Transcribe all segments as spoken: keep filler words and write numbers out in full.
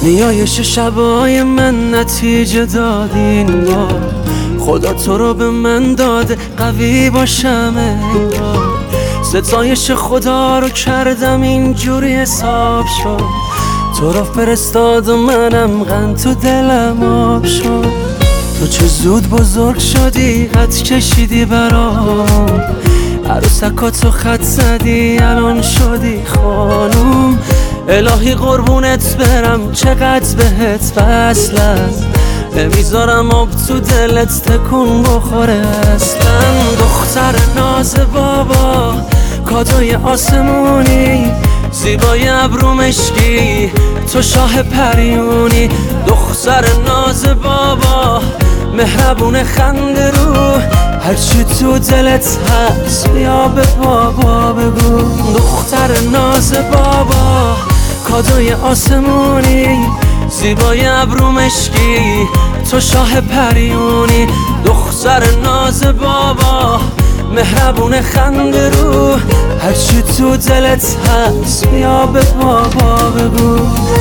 نیایش شبای من نتیجه دادین بار، خدا تو رو به من داده قوی باشم انگار. ستایش خدا رو کردم اینجوری حساب شد، تو رو فرستاد و منم غم تو دلم آب شد. تو چه زود بزرگ شدی، خط کشیدی برام، عروسکاتو خط زدی الان شدی خانوم. الهی قربونت برم چقدر بهت وصلم، نمیذارم آب تو دلت تکون بخوره اصلا. دختر ناز بابا کادوی آسمونی، زیبای ابرو مشکی تو شاه پریونی. دختر ناز بابا مهربون خنده رو، هرچی تو دلت هست بیا به بابا بگو. دختر ناز بابا کادوی آسمونی، زیبای ابرو مشکی تو شاه پریونی. دختر ناز بابا مهربون خنده رو، هرچی تو دلت هست بیا به بابا بگو.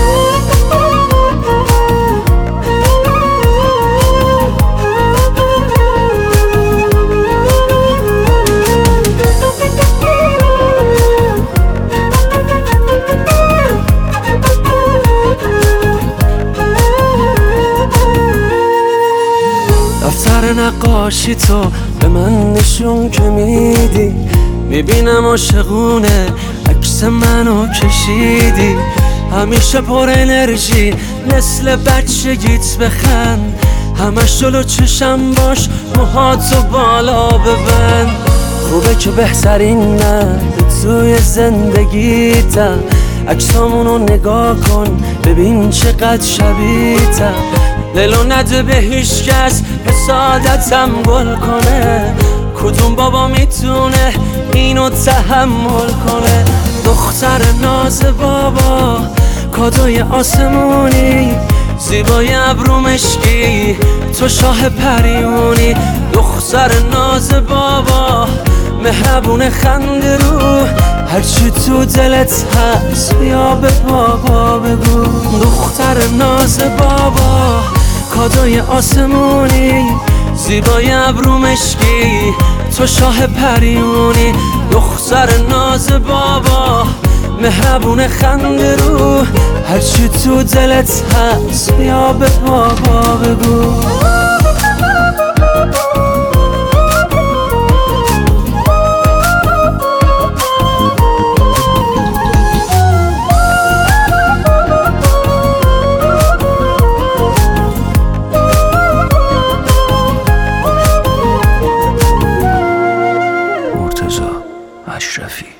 دفتر نقاشی تو به من نشون که میدی، میبینم عاشقونه عکس منو کشیدی. همیشه پر انرژی مثل بچگیت بخند، همش جلو چشم باش موهاتو بالا ببند. خوبه که بهترین نه توی زندگیتم، عکسامونو نگاه کن ببین چقدر شبیه‌تم. دلو نده به هیچ کس حسادتم گل کنه، کدوم بابا میتونه اینو تحمل کنه. دختر ناز بابا کادوی آسمونی، زیبای ابرو مشکی تو شاه پریونی. دختر ناز بابا مهربون خنده رو، هرچی تو دلت هست بیا به بابا بگو. دختر ناز بابا کادوی آسمونی، زیبای ابرو مشکی تو شاه پریونی. دختر ناز بابا مهربون خنده رو، هرچی تو دلت هست بیا به بابا بگو. اشرفی